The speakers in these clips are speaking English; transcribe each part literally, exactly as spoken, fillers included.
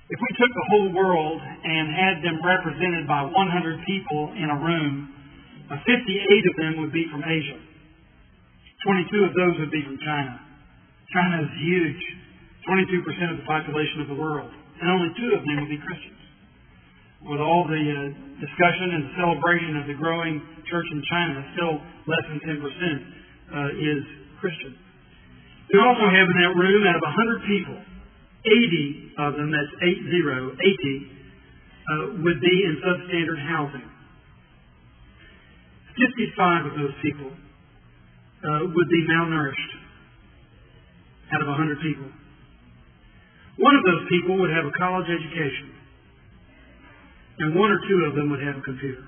If we took the whole world and had them represented by one hundred people in a room, uh, fifty-eight of them would be from Asia. twenty-two of those would be from China. China is huge. twenty-two percent of the population of the world. And only two of them would be Christians. With all the uh, discussion and the celebration of the growing church in China, still less than ten percent uh, is Christian. We also have in that room, out of one hundred people, eighty of them, that's eight zero, eighty, uh, would be in substandard housing. fifty-five of those people uh, would be malnourished out of one hundred people. One of those people would have a college education, and one or two of them would have a computer.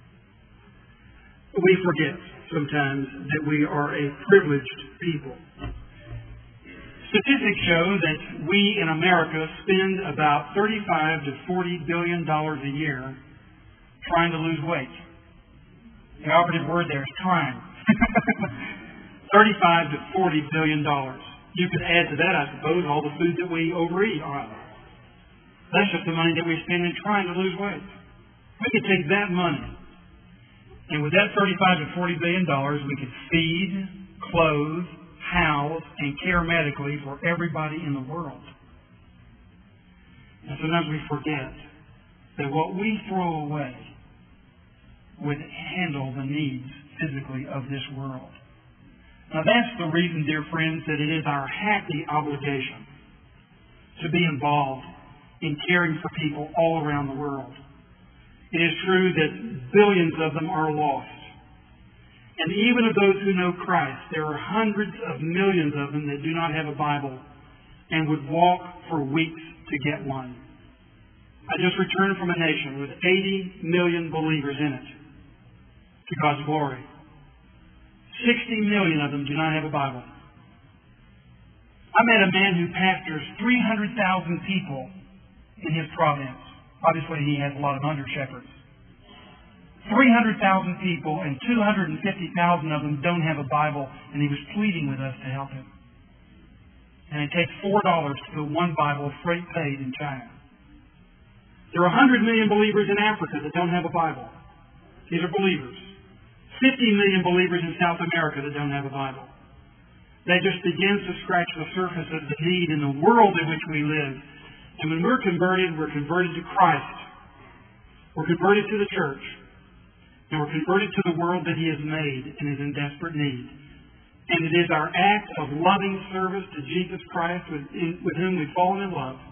We forget sometimes that we are a privileged people. Statistics show that we in America spend about thirty-five to forty billion dollars a year trying to lose weight. The operative word there is trying. thirty-five to forty billion dollars. You could add to that, I suppose, all the food that we overeat on. That's just the money that we spend in trying to lose weight. We could take that money, and with that thirty-five to forty billion dollars, we could feed, clothe, house, and care medically for everybody in the world. And sometimes we forget that what we throw away would handle the needs physically of this world. Now that's the reason, dear friends, that it is our happy obligation to be involved in caring for people all around the world. It is true that billions of them are lost. And even of those who know Christ, there are hundreds of millions of them that do not have a Bible and would walk for weeks to get one. I just returned from a nation with eighty million believers in it, to God's glory. sixty million of them do not have a Bible. I met a man who pastors three hundred thousand people in his province. Obviously, he has a lot of under-shepherds. three hundred thousand people, and two hundred fifty thousand of them don't have a Bible, and he was pleading with us to help him. And it takes four dollars to put one Bible freight paid in China. There are one hundred million believers in Africa that don't have a Bible. These are believers. fifty million believers in South America that don't have a Bible. That just begins to scratch the surface of the need in the world in which we live. And when we're converted, we're converted to Christ. We're converted to the church. And we're converted to the world that He has made and is in desperate need. And it is our act of loving service to Jesus Christ, with, in, with whom we've fallen in love,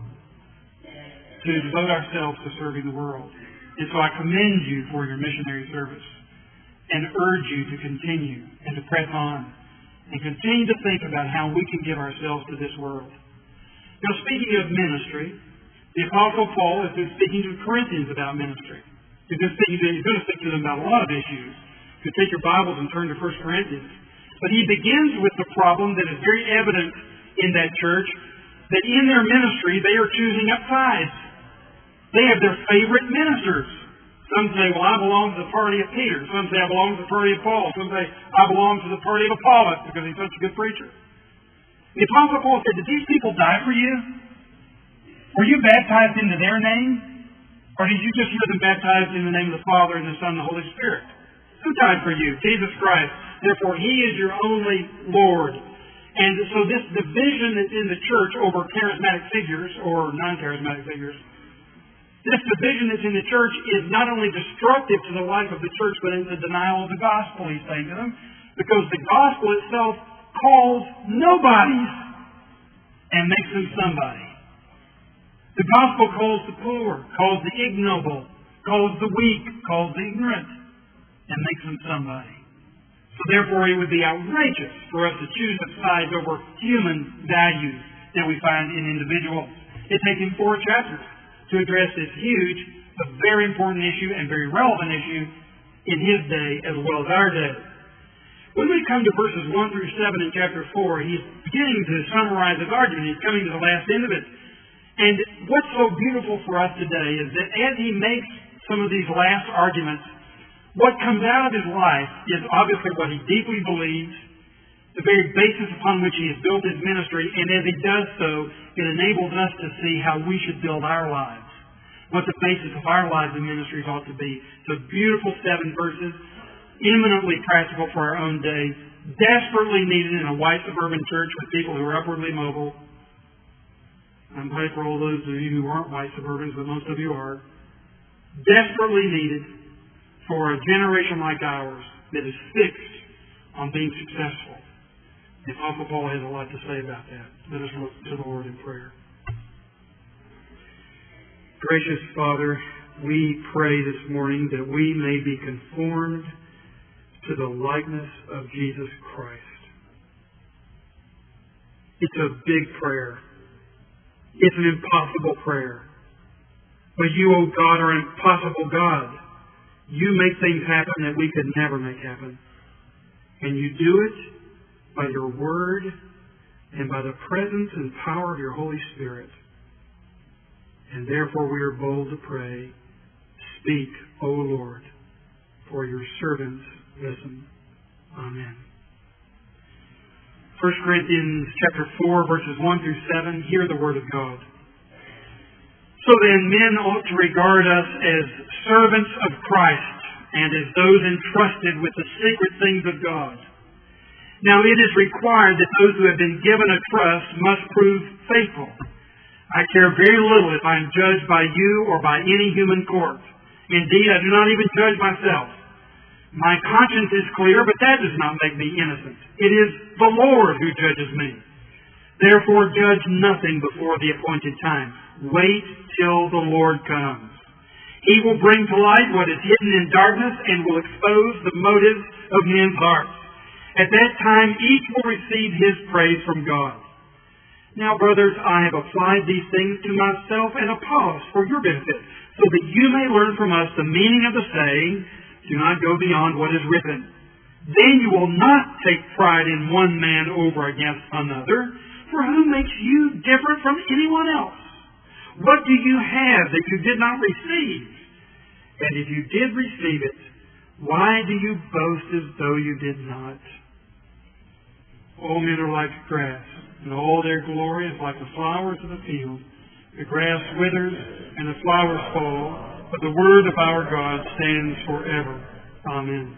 to devote ourselves to serving the world. And so I commend you for your missionary service, and urge you to continue and to press on and continue to think about how we can give ourselves to this world. Now, speaking of ministry, the Apostle Paul has been speaking to Corinthians about ministry. He's been speaking to, he's going to speak to them about a lot of issues. You take your Bibles and turn to First Corinthians. But he begins with the problem that is very evident in that church, that in their ministry they are choosing up sides. They have their favorite ministers. Some say, well, I belong to the party of Peter. Some say, I belong to the party of Paul. Some say, I belong to the party of Apollos because he's such a good preacher. The Apostle Paul said, did these people die for you? Were you baptized into their name? Or did you just hear them baptized in the name of the Father and the Son and the Holy Spirit? Who died for you? Jesus Christ. Therefore, He is your only Lord. And so this division that's in the church over charismatic figures or non-charismatic figures, this division that's in the church is not only destructive to the life of the church, but it's a denial of the gospel, he's saying to them, because the gospel itself calls nobodies and makes them somebody. The gospel calls the poor, calls the ignoble, calls the weak, calls the ignorant, and makes them somebody. So therefore it would be outrageous for us to choose a side over human values that we find in individuals. It takes him four chapters to address this huge but very important issue and very relevant issue in his day as well as our day. When we come to verses one through seven in chapter four, he's beginning to summarize his argument. He's coming to the last end of it. And what's so beautiful for us today is that as he makes some of these last arguments, what comes out of his life is obviously what he deeply believes the very basis upon which He has built His ministry, and as He does so, it enables us to see how we should build our lives, what the basis of our lives and ministries ought to be. So beautiful seven verses, eminently practical for our own day, desperately needed in a white suburban church with people who are upwardly mobile. I'm glad for all those of you who aren't white suburbans, but most of you are. Desperately needed for a generation like ours that is fixed on being successful. The Apostle Paul has a lot to say about that. Let us look to the Lord in prayer. Gracious Father, we pray this morning that we may be conformed to the likeness of Jesus Christ. It's a big prayer. It's an impossible prayer. But you, O God, are an impossible God. You make things happen that we could never make happen. And you do it by your Word and by the presence and power of your Holy Spirit. And therefore we are bold to pray, speak, O Lord, for your servants listen. Amen. First Corinthians chapter four, verses one through seven, hear the Word of God. So then, men ought to regard us as servants of Christ and as those entrusted with the secret things of God. Now it is required that those who have been given a trust must prove faithful. I care very little if I am judged by you or by any human court. Indeed, I do not even judge myself. My conscience is clear, but that does not make me innocent. It is the Lord who judges me. Therefore, judge nothing before the appointed time. Wait till the Lord comes. He will bring to light what is hidden in darkness and will expose the motives of men's hearts. At that time, each will receive his praise from God. Now, brothers, I have applied these things to myself and Apollos for your benefit, so that you may learn from us the meaning of the saying, do not go beyond what is written. Then you will not take pride in one man over against another, for who makes you different from anyone else? What do you have that you did not receive? And if you did receive it, why do you boast as though you did not? All men are like grass, and all their glory is like the flowers of the field. The grass withers, and the flowers fall, but the word of our God stands forever. Amen.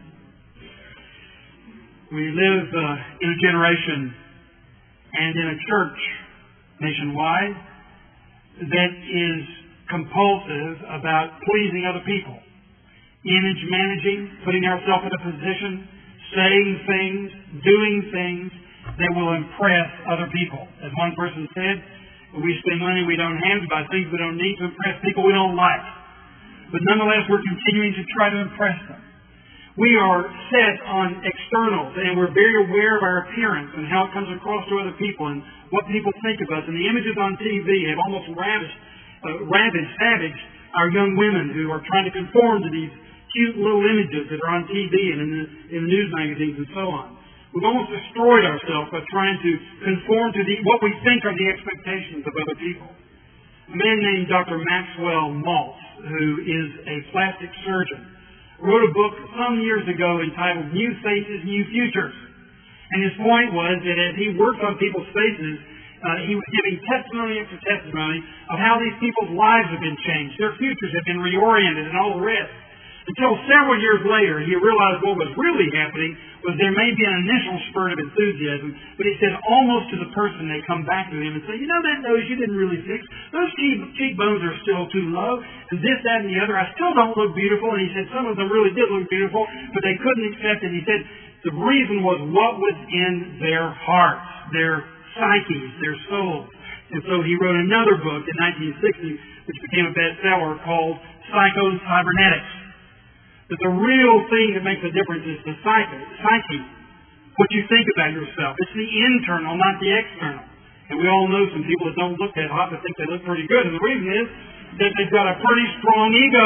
We live uh, in a generation and in a church nationwide that is compulsive about pleasing other people. Image managing, putting ourselves in a position, saying things, doing things that will impress other people. As one person said, we spend money we don't have to buy things we don't need to impress people we don't like. But nonetheless, we're continuing to try to impress them. We are set on externals, and we're very aware of our appearance and how it comes across to other people and what people think of us. And the images on T V have almost ravished, uh, ravaged, savaged our young women who are trying to conform to these cute little images that are on T V and in the, in the news magazines and so on. We've almost destroyed ourselves by trying to conform to the, what we think are the expectations of other people. A man named Doctor Maxwell Maltz, who is a plastic surgeon, wrote a book some years ago entitled New Faces, New Futures. And his point was that as he worked on people's faces, uh, he was giving testimony after testimony of how these people's lives have been changed. Their futures have been reoriented and all the rest. Until several years later, he realized what was really happening was there may be an initial spurt of enthusiasm, but he said almost to the person they come back to him and say, you know, that nose you didn't really fix. Those cheek, cheekbones are still too low, and this, that, and the other. I still don't look beautiful. And he said some of them really did look beautiful, but they couldn't accept it. He said the reason was what was in their hearts, their psyches, their souls. And so he wrote another book in nineteen sixty, which became a bestseller, called Psycho-Cybernetics. That the real thing that makes a difference is the psyche, psyche, what you think about yourself. It's the internal, not the external. And we all know some people that don't look that hot but think they look pretty good. And the reason is that they've got a pretty strong ego.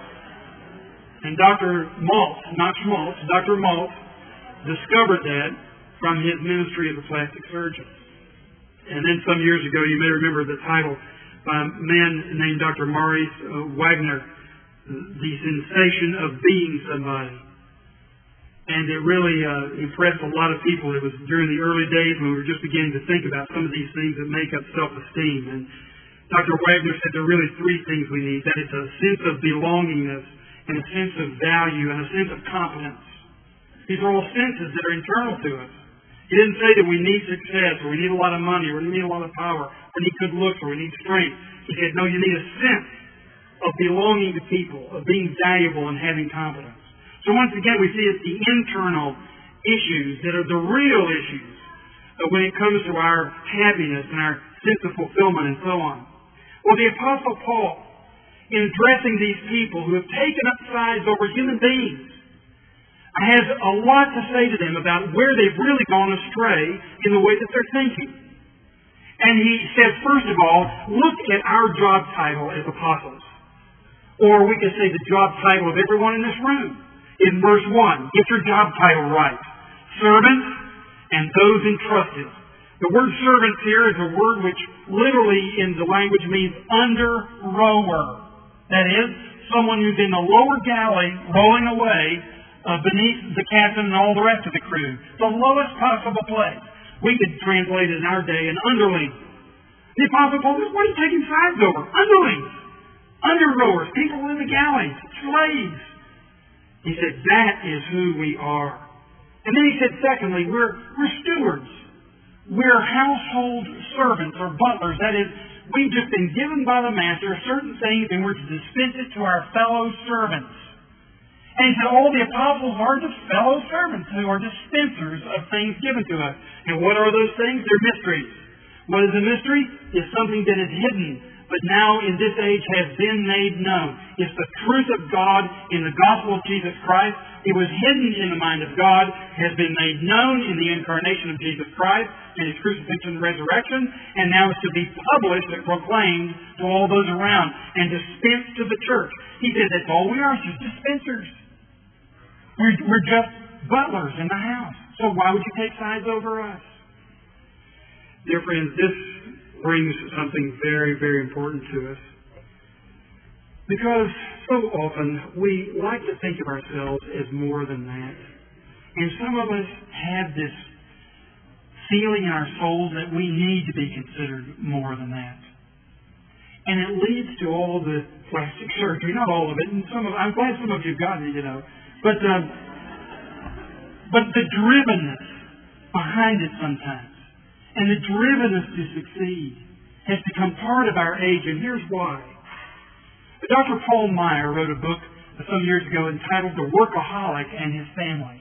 And Doctor Maltz, not Schmaltz, Doctor Maltz discovered that from his ministry as a plastic surgeon. And then some years ago, you may remember the title by a man named Doctor Maurice uh, Wagner, The Sensation of Being Somebody. And it really uh, impressed a lot of people. It was during the early days when we were just beginning to think about some of these things that make up self-esteem. And Doctor Wagner said there are really three things we need. That is a sense of belongingness, and a sense of value, and a sense of competence. These are all senses that are internal to us. He didn't say that we need success, or we need a lot of money, or we need a lot of power, or we need good looks, or we need strength. He said, no, you need a sense of belonging to people, of being valuable and having competence. So once again, we see it's the internal issues that are the real issues when it comes to our happiness and our sense of fulfillment and so on. Well, the Apostle Paul, in addressing these people who have taken up sides over human beings, has a lot to say to them about where they've really gone astray in the way that they're thinking. And he says, first of all, look at our job title as apostles. Or we could say the job title of everyone in this room. In verse one, get your job title right. Servants and those entrusted. The word servants here is a word which literally in the language means under rower. That is, someone who's in the lower galley rowing away uh, beneath the captain and all the rest of the crew. The lowest possible place. We could translate it in our day an underling. The Apostle Paul says, what are you taking sides over? Underlings. Under rowers. People in the galleys. Slaves. He said, that is who we are. And then he said, secondly, we're, we're stewards. We're household servants or butlers. That is, we've just been given by the master certain things and we're to dispense it to our fellow servants. And he said, all the apostles are just fellow servants who are dispensers of things given to us. And what are those things? They're mysteries. What is a mystery? It's something that is hidden, but now in this age has been made known. It's the truth of God in the gospel of Jesus Christ. It was hidden in the mind of God, has been made known in the incarnation of Jesus Christ and His crucifixion and resurrection, and now is to be published and proclaimed to all those around and dispensed to the church. He said that's all we are, just dispensers. We're, we're just butlers in the house. So why would you take sides over us? Dear friends, this brings something very, very important to us. Because so often we like to think of ourselves as more than that. And some of us have this feeling in our souls that we need to be considered more than that. And it leads to all the plastic surgery, not all of it, and some of I'm glad some of you've gotten it, you know. But um, but the drivenness behind it sometimes, and the drivenness to succeed has become part of our age, and here's why. Doctor Paul Meyer wrote a book some years ago entitled The Workaholic and His Family.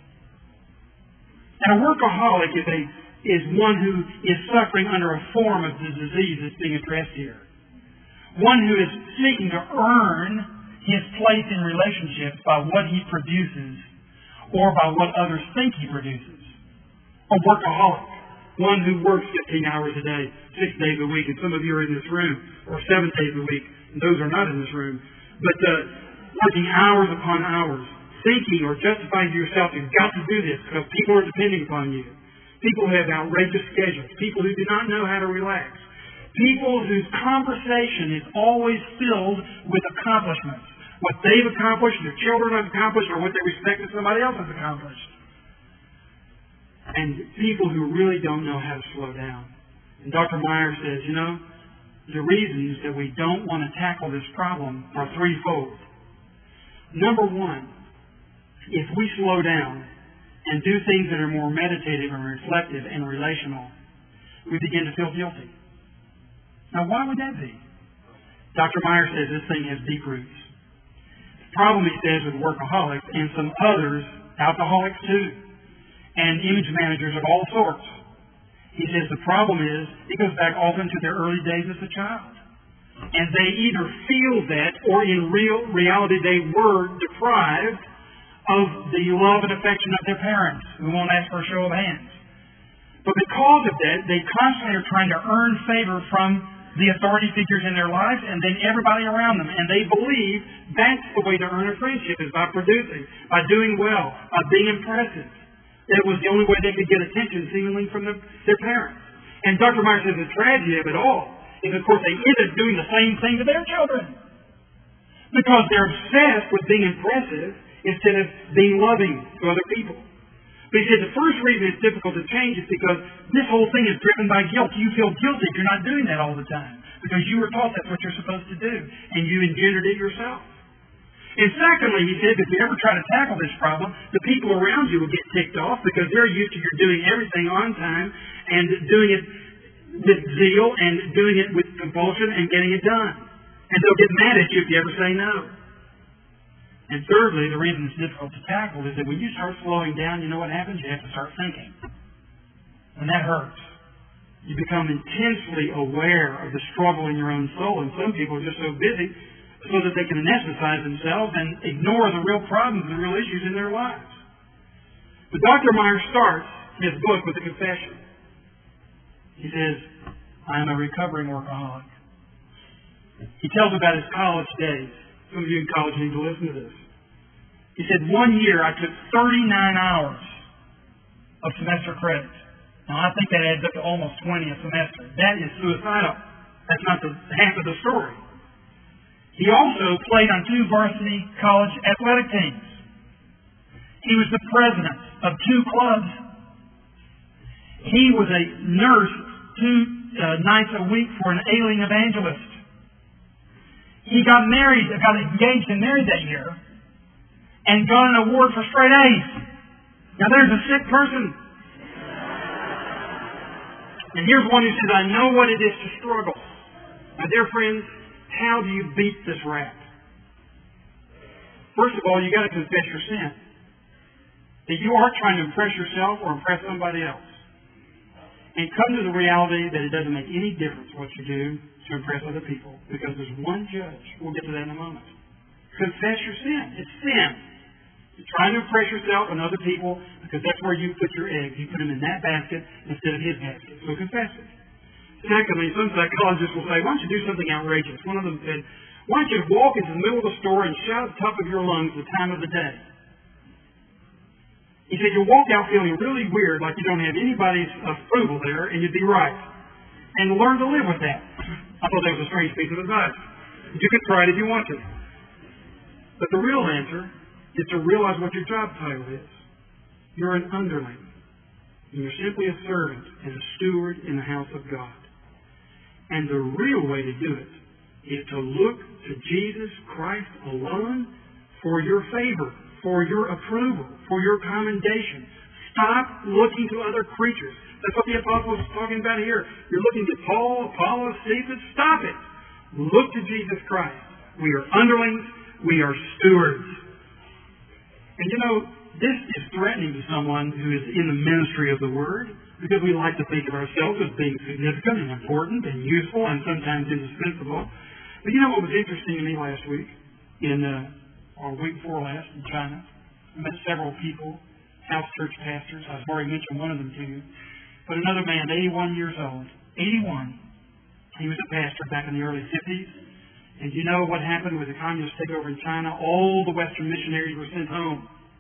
And a workaholic is, a, is one who is suffering under a form of the disease that's being addressed here. One who is seeking to earn his place in relationships by what he produces or by what others think he produces. A workaholic. One who works fifteen hours a day, six days a week, and some of you are in this room, or seven days a week. Those are not in this room, but uh, working hours upon hours, thinking or justifying to yourself, you've got to do this because people are depending upon you. People who have outrageous schedules, people who do not know how to relax, people whose conversation is always filled with accomplishments, what they've accomplished, their children have accomplished, or what they respect that somebody else has accomplished. And people who really don't know how to slow down. And Doctor Meyer says, you know, the reasons that we don't want to tackle this problem are threefold. Number one, if we slow down and do things that are more meditative and reflective and relational, we begin to feel guilty. Now, why would that be? Doctor Meyer says this thing has deep roots. The problem, he says, with workaholics and some others, alcoholics too, and image managers of all sorts, he says the problem is, it goes back often to their early days as a child. And they either feel that, or in real reality they were deprived of the love and affection of their parents, who won't ask for a show of hands. But because of that, they constantly are trying to earn favor from the authority figures in their lives and then everybody around them. And they believe that's the way to earn a friendship, is by producing, by doing well, by being impressive. It was the only way they could get attention, seemingly, from the, their parents. And Doctor Meyer says the tragedy of it all is, of course, they end up doing the same thing to their children. Because they're obsessed with being impressive instead of being loving to other people. But he said the first reason it's difficult to change is because this whole thing is driven by guilt. You feel guilty if you're not doing that all the time because you were taught that's what you're supposed to do, and you engendered it yourself. And secondly, he said, if you ever try to tackle this problem, the people around you will get ticked off because they're used to you doing everything on time and doing it with zeal and doing it with compulsion and getting it done. And they'll get mad at you if you ever say no. And thirdly, the reason it's difficult to tackle is that when you start slowing down, you know what happens? You have to start thinking. And that hurts. You become intensely aware of the struggle in your own soul. And some people are just so busy so that they can anesthetize themselves and ignore the real problems, the real issues in their lives. But Doctor Meyer starts his book with a confession. He says, I am a recovering workaholic. He tells about his college days. Some of you in college need to listen to this. He said, one year I took thirty-nine hours of semester credit. Now I think that adds up to almost twenty a semester. That is suicidal. That's not the half of the story. He also played on two varsity college athletic teams. He was the president of two clubs. He was a nurse two uh, nights a week for an ailing evangelist. He got married, got engaged and married that year, and got an award for straight A's. Now there's a sick person. And here's one who says, I know what it is to struggle. Now, dear friends, how do you beat this rap? First of all, you've got to confess your sin. That you aren't trying to impress yourself or impress somebody else. And come to the reality that it doesn't make any difference what you do to impress other people, because there's one judge. We'll get to that in a moment. Confess your sin. It's sin. You're trying to impress yourself and other people because that's where you put your eggs. You put them in that basket instead of his basket. So confess it. Secondly, some psychologists will say, why don't you do something outrageous? One of them said, why don't you walk into the middle of the store and shout at the top of your lungs the time of the day? He said, you'll walk out feeling really weird, like you don't have anybody's approval there, and you'd be right. And learn to live with that. I thought that was a strange piece of advice. You can try it if you want to. But the real answer is to realize what your job title is. You're an underling. And you're simply a servant and a steward in the house of God. And the real way to do it is to look to Jesus Christ alone for your favor, for your approval, for your commendation. Stop looking to other creatures. That's what the apostle is talking about here. You're looking to Paul, Apollos, Cephas. Stop it. Look to Jesus Christ. We are underlings. We are stewards. And you know, this is threatening to someone who is in the ministry of the Word, because we like to think of ourselves as being significant and important and useful and sometimes indispensable. But you know what was interesting to me last week, in uh, or week before last in China? I met several people, house church pastors. I've already mentioned one of them to you. But another man, eighty-one years old, eighty-one, he was a pastor back in the early fifties. And you know what happened with the communist takeover in China? All the Western missionaries were sent home.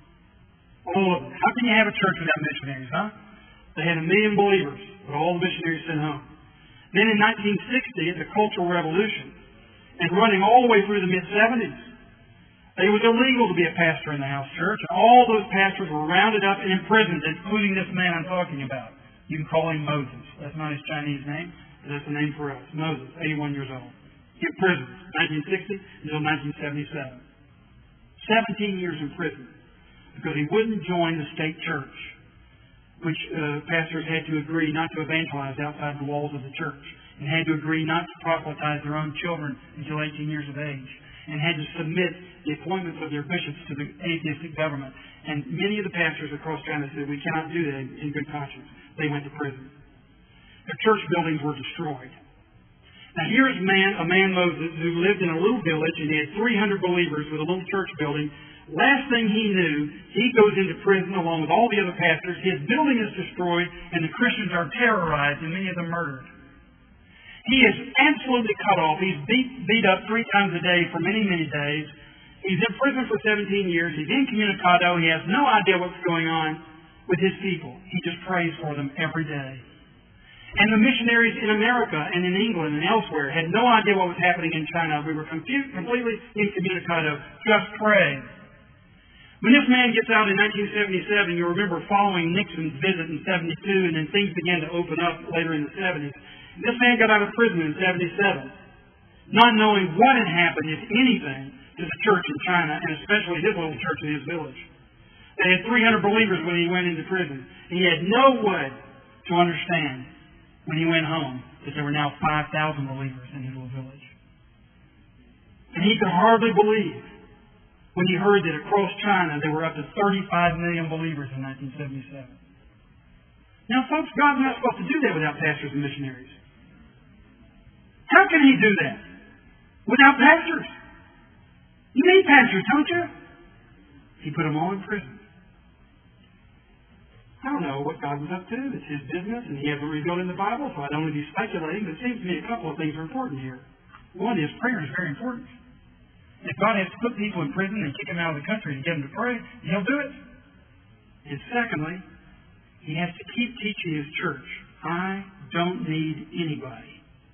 All of them. How can you have a church without missionaries, huh? They had a million believers, but all the missionaries sent home. Then in nineteen sixty, the Cultural Revolution, and running all the way through the mid-seventies, it was illegal to be a pastor in the house church, and all those pastors were rounded up and imprisoned, including this man I'm talking about. You can call him Moses. That's not his Chinese name, but that's the name for us. Moses, eighty-one years old. In prison, nineteen sixty until nineteen seventy-seven. seventeen years in prison because he wouldn't join the state church, which uh, pastors had to agree not to evangelize outside the walls of the church, and had to agree not to proselytize their own children until eighteen years of age, and had to submit the appointments of their bishops to the atheistic government. And many of the pastors across China said, we cannot do that in good conscience. They went to prison. Their church buildings were destroyed. Now here's a man, a man Moses, who lived in a little village, and he had three hundred believers with a little church building. Last thing he knew, he goes into prison along with all the other pastors. His building is destroyed, and the Christians are terrorized, and many of them murdered. He is absolutely cut off. He's beat, beat up three times a day for many, many days. He's in prison for seventeen years. He's incommunicado. He has no idea what's going on with his people. He just prays for them every day. And the missionaries in America and in England and elsewhere had no idea what was happening in China. We were confused, completely incommunicado, just praying. When this man gets out in nineteen seventy-seven, you'll remember following Nixon's visit in seventy-two, and then things began to open up later in the seventies. This man got out of prison in seventy-seven, not knowing what had happened, if anything, to the church in China, and especially his little church in his village. They had three hundred believers when he went into prison. He had no way to understand when he went home that there were now five thousand believers in his little village. And he could hardly believe when he heard that across China there were up to thirty-five million believers in nineteen seventy-seven. Now, folks, God's not supposed to do that without pastors and missionaries. How can He do that without pastors? You need pastors, don't you? He put them all in prison. I don't know what God was up to. It's His business, and He hasn't revealed in the Bible, so I'd only be speculating. But it seems to me a couple of things are important here. One is prayer is very important. If God has to put people in prison and kick them out of the country to get them to pray, He'll do it. And secondly, He has to keep teaching His church, I don't need anybody.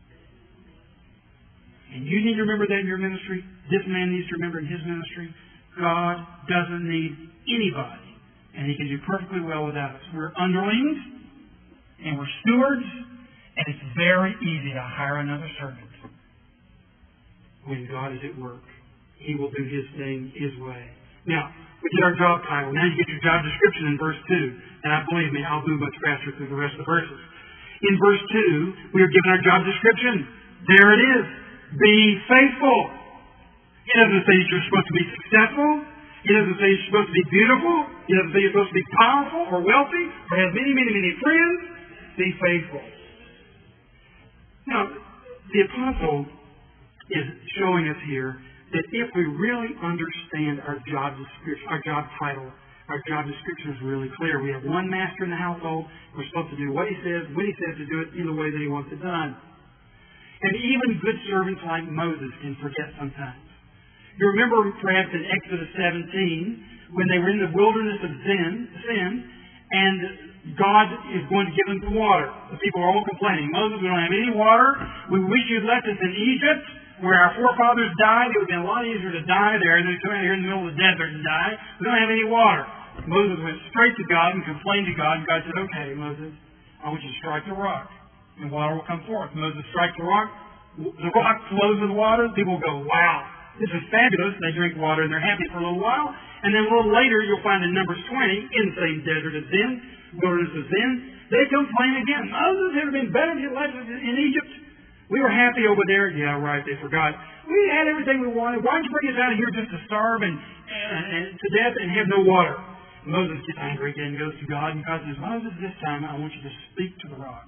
And you need to remember that in your ministry. This man needs to remember in his ministry. God doesn't need anybody. And He can do perfectly well without us. We're underlings, and we're stewards, and it's very easy to hire another servant when God is at work. He will do His thing His way. Now, we get our job title. Now you get your job description in verse two. And I believe me, I'll move much faster through the rest of the verses. In verse two, we are given our job description. There it is. Be faithful. He doesn't say you're supposed to be successful. He doesn't say you're supposed to be beautiful. He doesn't say you're supposed to be powerful or wealthy or have many, many, many friends. Be faithful. Now, the apostle is showing us here that if we really understand our job description, our job title, our job description is really clear. We have one master in the household. We're supposed to do what he says, when he says to do it, in the way that he wants it done. And even good servants like Moses can forget sometimes. You remember perhaps in Exodus seventeen, when they were in the wilderness of sin, sin, and God is going to give them some water. The people are all complaining. Moses, we don't have any water. We wish you'd left us in Egypt, where our forefathers died. It would have been a lot easier to die there than to come out here in the middle of the desert and die. We don't have any water. Moses went straight to God and complained to God, and God said, okay, Moses, I want you to strike the rock, and water will come forth. Moses strikes the rock, the rock flows with water. People go, wow, this is fabulous. They drink water, and they're happy for a little while. And then a little later, you'll find in Numbers twenty, in the same desert as Zin, wilderness of Zin, they complain again. Moses, it would have been better if you left us in Egypt. We were happy over there. Yeah, right, they forgot. We had everything we wanted. Why did you bring us out of here just to starve and, and, and to death and have no water? Moses gets angry again, goes to God, and God says, Moses, this time I want you to speak to the rock.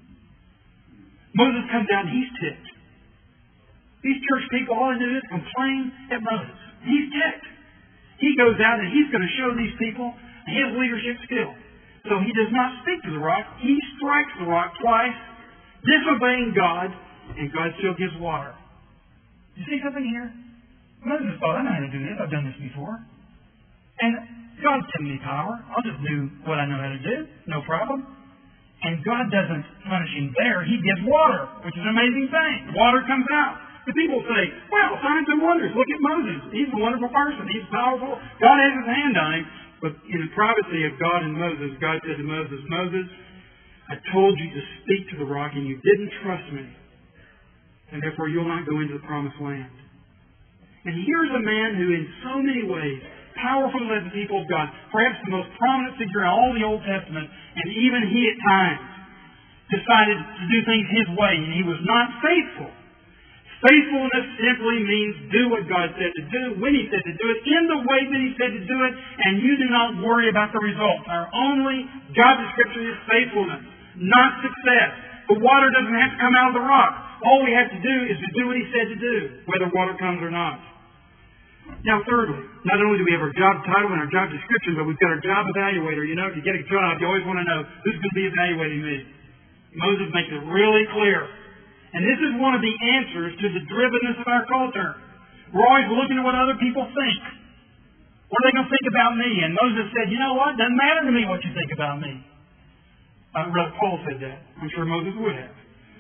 Moses comes out and he's ticked. These church people, all they do is complain at Moses. He's ticked. He goes out and he's going to show these people his leadership skill. So he does not speak to the rock. He strikes the rock twice, disobeying God, and God still gives water. You see something here? Moses thought, I know how to do this. I've done this before. And God's given me power. I'll just do what I know how to do. No problem. And God doesn't punish him there. He gives water, which is an amazing thing. Water comes out. The people say, well, signs and wonders. Look at Moses. He's a wonderful person. He's powerful. God has his hand on him. But in the privacy of God and Moses, God said to Moses, Moses, I told you to speak to the rock and you didn't trust me. And therefore you'll not go into the promised land. And here's a man who in so many ways, powerful led the people of God, perhaps the most prominent figure in all the Old Testament, and even he at times decided to do things his way, and he was not faithful. Faithfulness simply means do what God said to do, when He said to do it, in the way that He said to do it, and you do not worry about the results. Our only job description is faithfulness, not success. The water doesn't have to come out of the rock. All we have to do is to do what He said to do, whether water comes or not. Now, thirdly, not only do we have our job title and our job description, but we've got our job evaluator. You know, if you get a job, you always want to know who's going to be evaluating me. Moses makes it really clear. And this is one of the answers to the drivenness of our culture. We're always looking at what other people think. What are they going to think about me? And Moses said, you know what? It doesn't matter to me what you think about me. Uh, Paul said that. I'm sure Moses would have.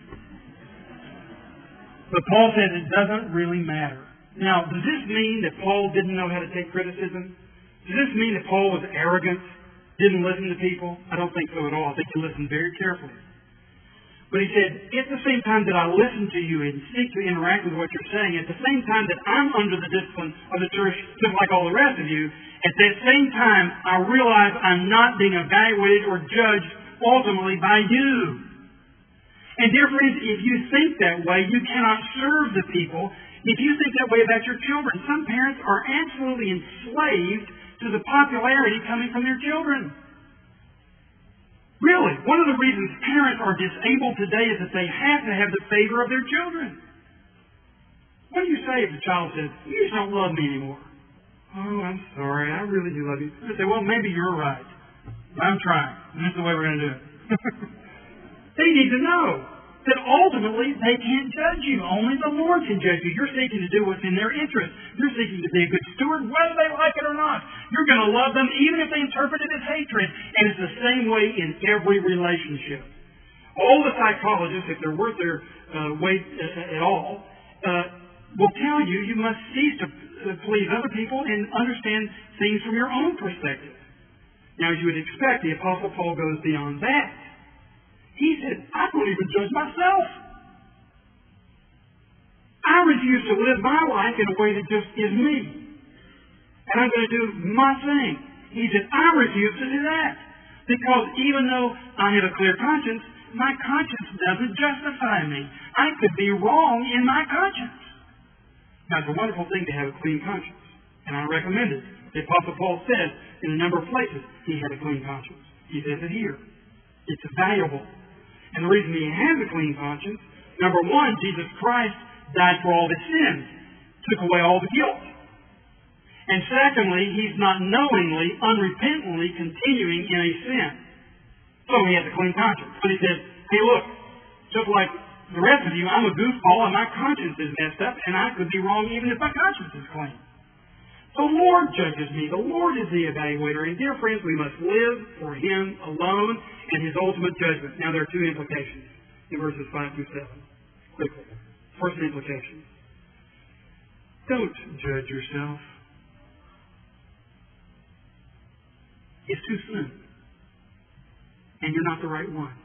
But Paul said it doesn't really matter. Now, does this mean that Paul didn't know how to take criticism? Does this mean that Paul was arrogant, didn't listen to people? I don't think so at all. I think he listened very carefully. But he said, at the same time that I listen to you and seek to interact with what you're saying, at the same time that I'm under the discipline of the church, just like all the rest of you, at that same time, I realize I'm not being evaluated or judged ultimately by you. And dear friends, if you think that way, you cannot serve the people. If you think that way about your children, some parents are absolutely enslaved to the popularity coming from their children. Really, one of the reasons parents are disabled today is that they have to have the favor of their children. What do you say if the child says, you just don't love me anymore? Oh, I'm sorry, I really do love you. I say, well, maybe you're right. I'm trying. And that's the way we're going to do it. They need to know that ultimately they can't judge you. Only the Lord can judge you. You're seeking to do what's in their interest. You're seeking to be a good steward, whether they like it or not. You're going to love them even if they interpret it as hatred. And it's the same way in every relationship. All the psychologists, if they're worth their uh, weight uh, at all, uh, will tell you you must cease to uh, please other people and understand things from your own perspective. Now, as you would expect, the Apostle Paul goes beyond that. He said, I don't even judge myself. I refuse to live my life in a way that just is me. And I'm going to do my thing. He said, I refuse to do that. Because even though I have a clear conscience, my conscience doesn't justify me. I could be wrong in my conscience. Now, it's a wonderful thing to have a clean conscience. And I recommend it. The Apostle Paul says in a number of places he had a clean conscience. He says it here. It's valuable. And the reason he has a clean conscience, number one, Jesus Christ died for all of his sins, took away all the guilt. And secondly, he's not knowingly, unrepentantly continuing in a sin. So he has a clean conscience. But he says, hey, look, just like the rest of you, I'm a goofball and my conscience is messed up, and I could be wrong even if my conscience is clean. The Lord judges me. The Lord is the evaluator. And dear friends, we must live for Him alone and His ultimate judgment. Now there are two implications in verses five through seven. Quickly. First implication. Don't judge yourself. It's too soon. And you're not the right one.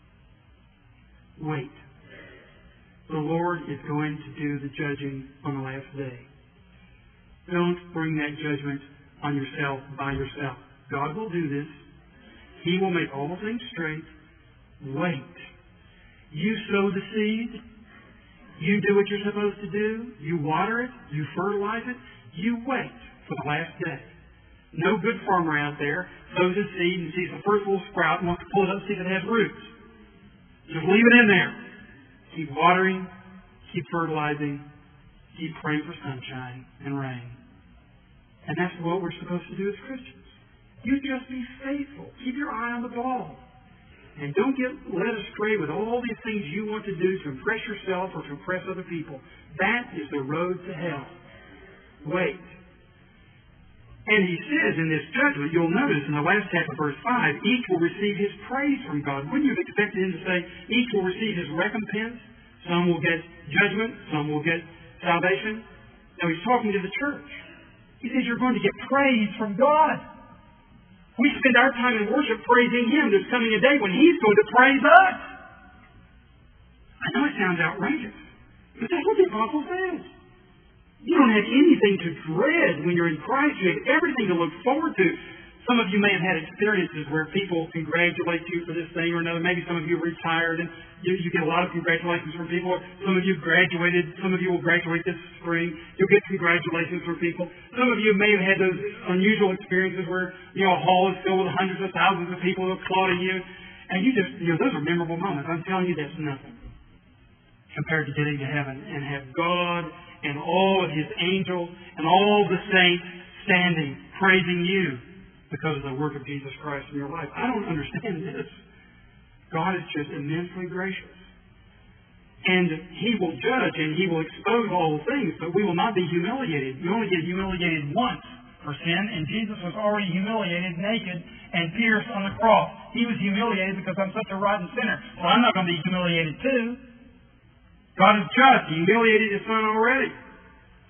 Wait. The Lord is going to do the judging on the last day. Don't bring that judgment on yourself by yourself. God will do this. He will make all things straight. Wait. You sow the seed. You do what you're supposed to do. You water it. You fertilize it. You wait for the last day. No good farmer out there sows a seed and sees the first little sprout and wants to pull it up and see if it has roots. Just leave it in there. Keep watering. Keep fertilizing. Keep praying for sunshine and rain. And that's what we're supposed to do as Christians. You just be faithful. Keep your eye on the ball. And don't get led astray with all these things you want to do to impress yourself or to impress other people. That is the road to hell. Wait. And he says in this judgment, you'll notice in the last half of verse five, each will receive his praise from God. Wouldn't you have expected him to say, each will receive his recompense? Some will get judgment. Some will get salvation. Now he's talking to the church. He says you're going to get praise from God. We spend our time in worship praising Him. There's coming a day when He's going to praise us. I know it sounds outrageous, but that's what the Apostle says. You don't have anything to dread when you're in Christ. You have everything to look forward to. Some of you may have had experiences where people congratulate you for this thing or another. Maybe some of you retired and you, you get a lot of congratulations from people. Some of you graduated. Some of you will graduate this spring. You'll get congratulations from people. Some of you may have had those unusual experiences where, you know, a hall is filled with hundreds of thousands of people applauding you. And you just, you know, those are memorable moments. I'm telling you, that's nothing compared to getting to heaven and have God and all of His angels and all the saints standing, praising you because of the work of Jesus Christ in your life. I don't understand this. God is just immensely gracious. And He will judge and He will expose all things, but we will not be humiliated. You only get humiliated once for sin, and Jesus was already humiliated, naked, and pierced on the cross. He was humiliated because I'm such a rotten sinner. Well, I'm not going to be humiliated too. God is just. He humiliated His Son already.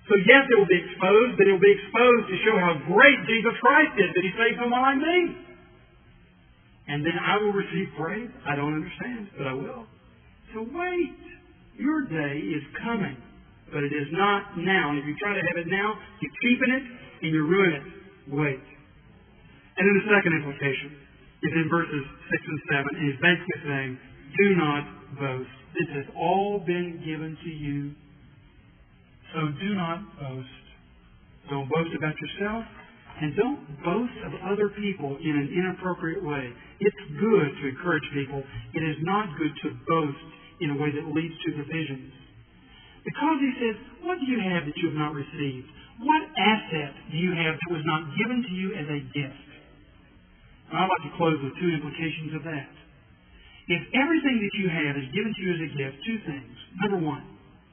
So yes, it will be exposed, but it will be exposed to show how great Jesus Christ is, that He saved someone like me. And then I will receive praise. I don't understand, but I will. So wait. Your day is coming, but it is not now. And if you try to have it now, you're keeping it and you're ruining it. Wait. And then the second implication is in verses six and seven, and He's basically saying, do not boast. This has all been given to you. So do not boast. Don't boast about yourself, and don't boast of other people in an inappropriate way. It's good to encourage people. It is not good to boast in a way that leads to divisions. Because He says, what do you have that you have not received? What asset do you have that was not given to you as a gift? And I'd like to close with two implications of that. If everything that you have is given to you as a gift, two things. Number one,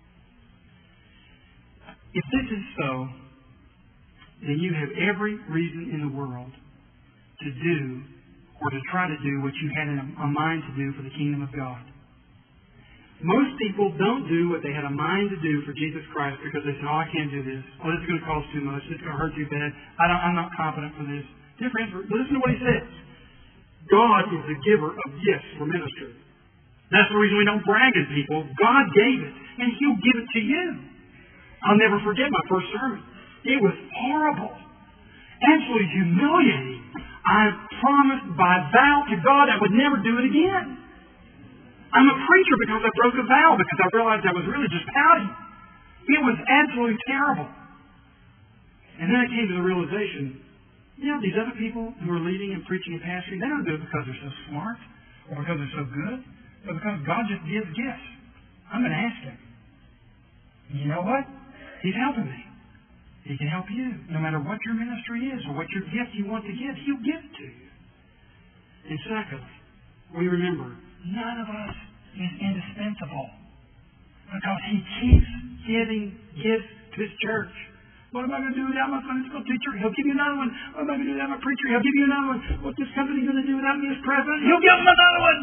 if this is so, then you have every reason in the world to do or to try to do what you had in a mind to do for the kingdom of God. Most people don't do what they had a mind to do for Jesus Christ because they say, oh, I can't do this. Oh, this is going to cost too much. This is going to hurt too bad. I don't, I'm not confident for this. Dear friends, listen to what He says. God is the giver of gifts for ministry. That's the reason we don't brag at people. God gave it, and He'll give it to you. I'll never forget my first sermon. It was horrible. Absolutely humiliating. I promised by vow to God I would never do it again. I'm a preacher because I broke a vow, because I realized I was really just pouting. It was absolutely terrible. And then I came to the realization, you know, these other people who are leading and preaching and pastoring, they don't do it because they're so smart or because they're so good, but because God just gives gifts. I'm going to ask Him. And you know what? He's helping me. He can help you. No matter what your ministry is or what your gift you want to give, He'll give it to you. And secondly, we remember, none of us is indispensable because He keeps giving gifts to His church. What am I going to do without my Sunday school teacher? He'll give you another one. What am I going to do without my preacher? He'll give you another one. What's this company going to do without me as president? He'll give them another one.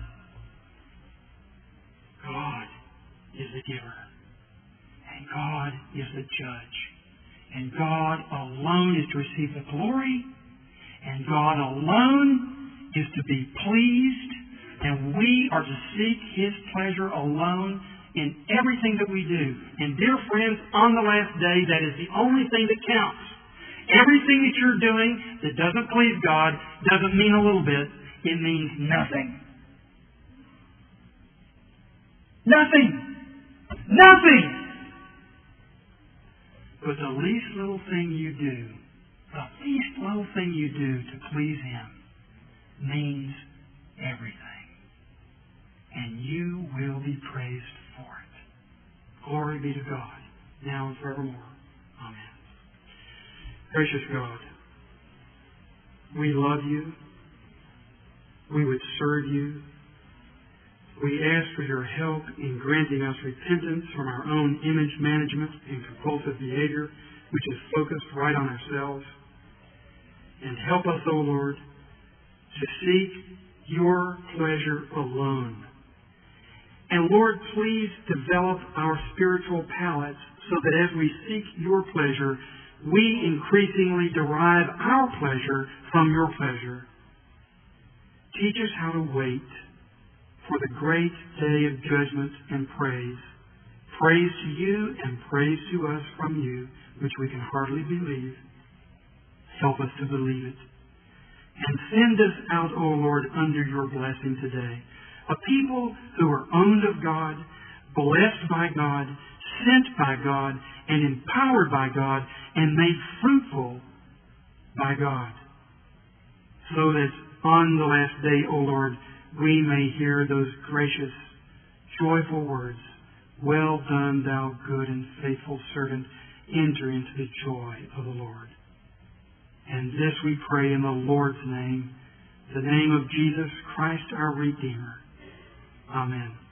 God is the giver. And God is the judge. And God alone is to receive the glory. And God alone is to be pleased. And we are to seek His pleasure alone in everything that we do. And dear friends, on the last day, that is the only thing that counts. Everything that you're doing that doesn't please God doesn't mean a little bit. It means nothing. Nothing. Nothing. But the least little thing you do, the least little thing you do to please Him means everything. And you will be praised for it. Glory be to God, now and forevermore. Amen. Gracious God, we love You. We would serve You. We ask for Your help in granting us repentance from our own image management and compulsive behavior, which is focused right on ourselves. And help us, O Lord, to seek Your pleasure alone. And Lord, please develop our spiritual palates so that as we seek Your pleasure, we increasingly derive our pleasure from Your pleasure. Teach us how to wait for the great day of judgment and praise. Praise to You and praise to us from You, which we can hardly believe. Help us to believe it. And send us out, O Lord, under Your blessing today. A people who are owned of God, blessed by God, sent by God, and empowered by God, and made fruitful by God. So that on the last day, O Lord, we may hear those gracious, joyful words, well done, thou good and faithful servant, enter into the joy of the Lord. And this we pray in the Lord's name, the name of Jesus Christ our Redeemer. Amen.